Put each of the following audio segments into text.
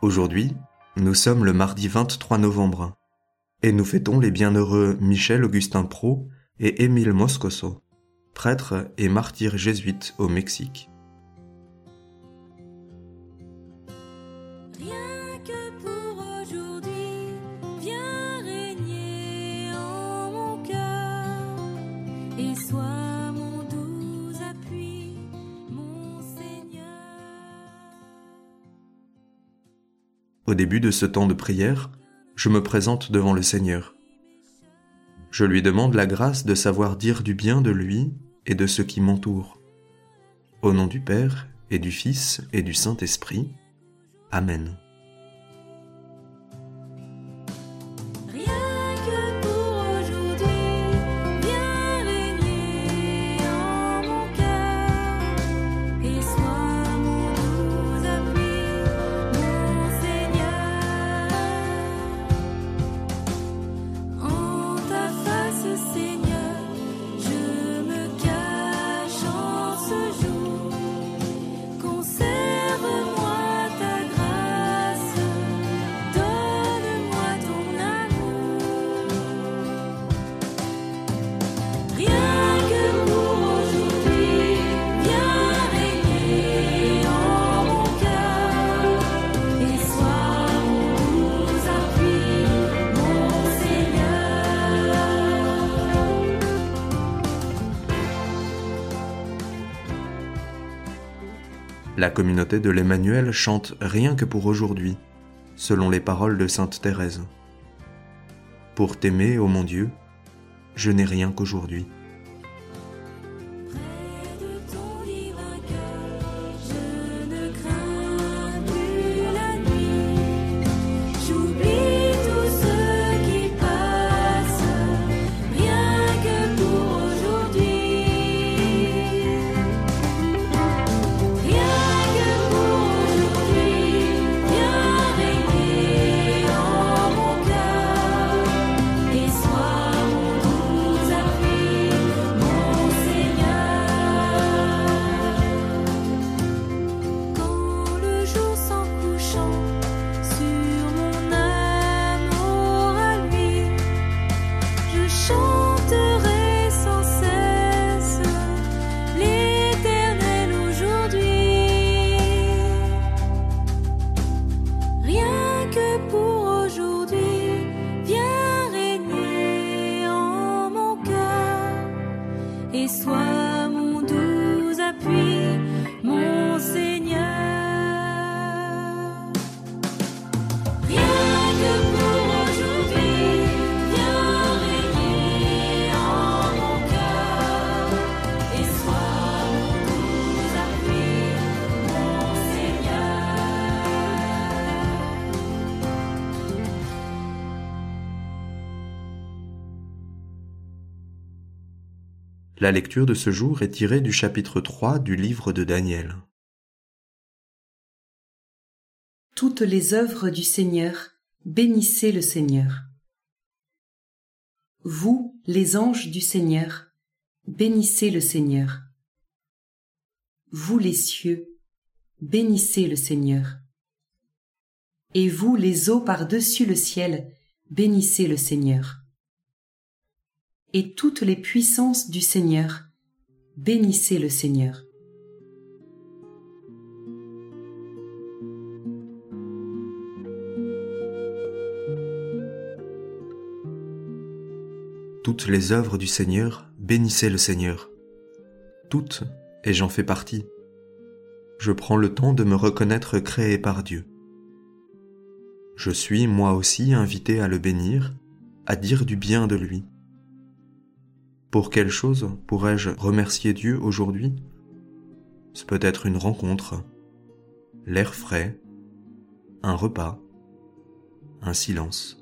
Aujourd'hui, nous sommes le mardi 23 novembre et nous fêtons les bienheureux Michel Augustin Pro et Émile Moscoso, prêtres et martyrs jésuites au Mexique. Rien que pour aujourd'hui, viens régner en mon cœur et sois mon doux appui, mon Seigneur. Au début de ce temps de prière, je me présente devant le Seigneur. Je lui demande la grâce de savoir dire du bien de lui et de ceux qui m'entourent. Au nom du Père et du Fils et du Saint-Esprit. Amen. Rien que pour aujourd'hui, viens régner en mon cœur et sois mon doux appui, mon Seigneur. En ta face, Seigneur, je me cache en ce jour. Conserve-moi ta grâce, donne-moi ton amour. Rien que pour aujourd'hui, viens régner en mon cœur et sois mon doux appui, mon Seigneur. La communauté de l'Emmanuel chante Rien que pour aujourd'hui, selon les paroles de sainte Thérèse. Pour t'aimer, ô mon Dieu, je n'ai rien qu'aujourd'hui. Près de ton divin cœur, je ne crains plus la nuit. J'oublie tout ce qui passe, rien que pour aujourd'hui. Rien que pour aujourd'hui, viens régner en mon cœur et sois mon doux appui, mon Seigneur. Quand le jour s'en couchant sur mon amour à lui, je chanterai sans cesse l'Éternel aujourd'hui. Rien que pour aujourd'hui, viens régner en mon cœur et sois mon doux appui, mon Seigneur. Rien que pour aujourd'hui, viens régner en mon cœur et sois mon doux appui, mon Seigneur. La lecture de ce jour est tirée du chapitre 3 du livre de Daniel. Toutes les œuvres du Seigneur, bénissez le Seigneur. Vous, les anges du Seigneur, bénissez le Seigneur. Vous, les cieux, bénissez le Seigneur. Et vous, les eaux par-dessus le ciel, bénissez le Seigneur. Et toutes les puissances du Seigneur, bénissez le Seigneur. Toutes les œuvres du Seigneur, bénissez le Seigneur. Toutes, et j'en fais partie. Je prends le temps de me reconnaître créé par Dieu. Je suis, moi aussi, invité à le bénir, à dire du bien de lui. Pour quelle chose pourrais-je remercier Dieu aujourd'hui ? C'est peut-être une rencontre, l'air frais, un repas, un silence.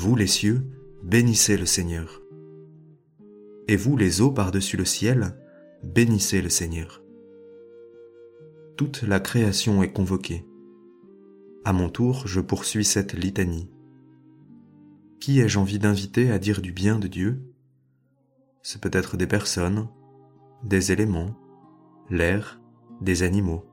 Vous les cieux, bénissez le Seigneur. Et vous les eaux par-dessus le ciel, bénissez le Seigneur. Toute la création est convoquée. À mon tour, je poursuis cette litanie. Qui ai-je envie d'inviter à dire du bien de Dieu? C'est peut-être des personnes, des éléments, l'air, des animaux.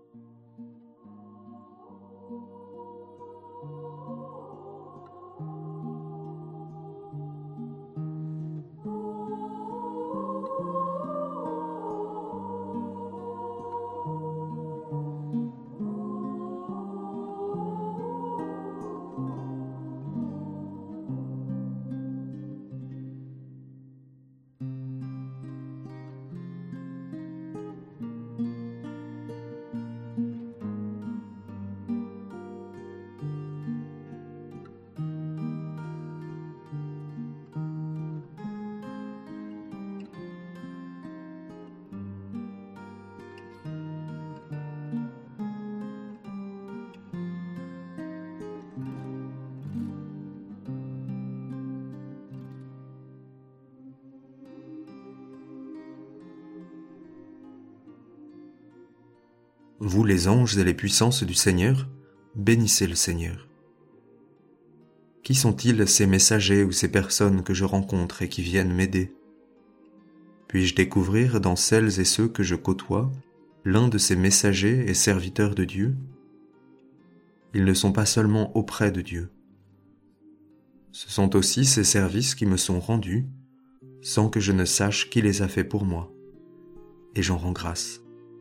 Vous les anges et les puissances du Seigneur, bénissez le Seigneur. Qui sont-ils ces messagers ou ces personnes que je rencontre et qui viennent m'aider? Puis-je découvrir dans celles et ceux que je côtoie l'un de ces messagers et serviteurs de Dieu? Ils ne sont pas seulement auprès de Dieu. Ce sont aussi ces services qui me sont rendus sans que je ne sache qui les a faits pour moi, et j'en rends grâce.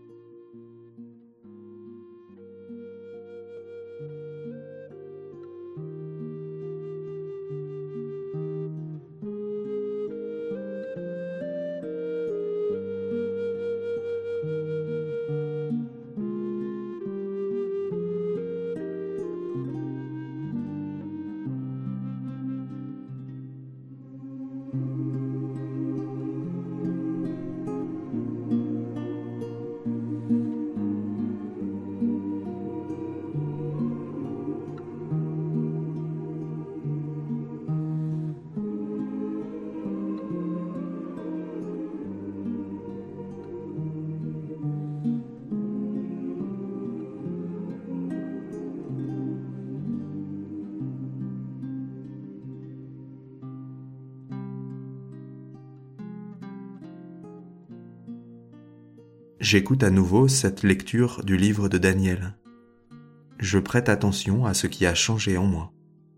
J'écoute à nouveau cette lecture du livre de Daniel. Je prête attention à ce qui a changé en moi.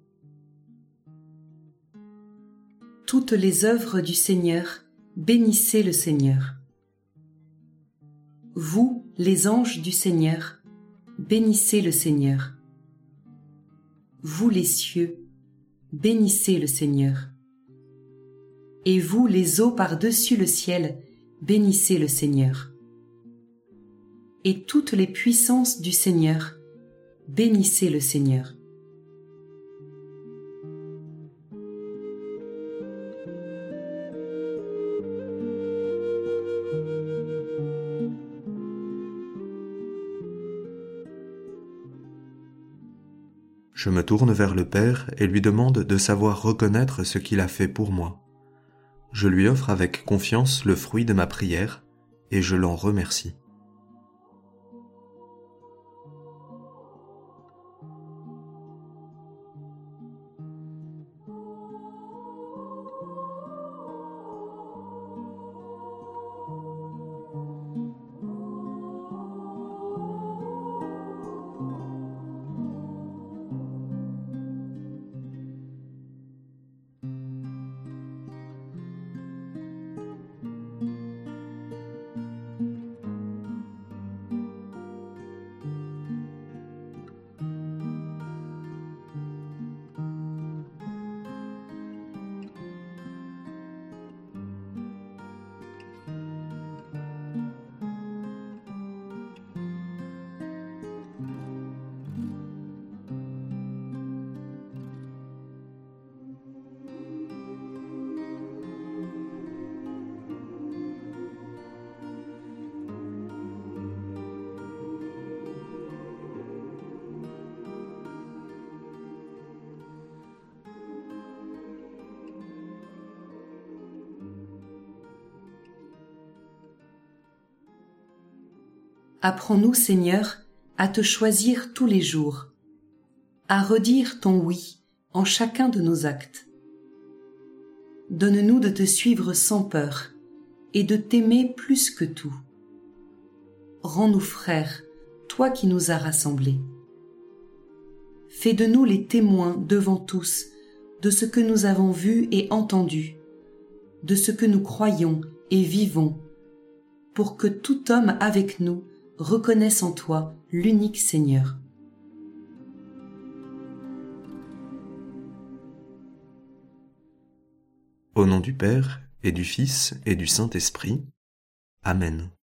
Toutes les œuvres du Seigneur, bénissez le Seigneur. Vous, les anges du Seigneur, bénissez le Seigneur. Vous, les cieux, bénissez le Seigneur. Et vous, les eaux par-dessus le ciel, bénissez le Seigneur. Et toutes les puissances du Seigneur, bénissez le Seigneur. Je me tourne vers le Père et lui demande de savoir reconnaître ce qu'il a fait pour moi. Je lui offre avec confiance le fruit de ma prière et je l'en remercie. Apprends-nous, Seigneur, à te choisir tous les jours, à redire ton oui en chacun de nos actes. Donne-nous de te suivre sans peur et de t'aimer plus que tout. Rends-nous frères, toi qui nous as rassemblés. Fais de nous les témoins devant tous de ce que nous avons vu et entendu, de ce que nous croyons et vivons, pour que tout homme avec nous reconnaisse en toi l'unique Seigneur. Au nom du Père, et du Fils, et du Saint-Esprit. Amen.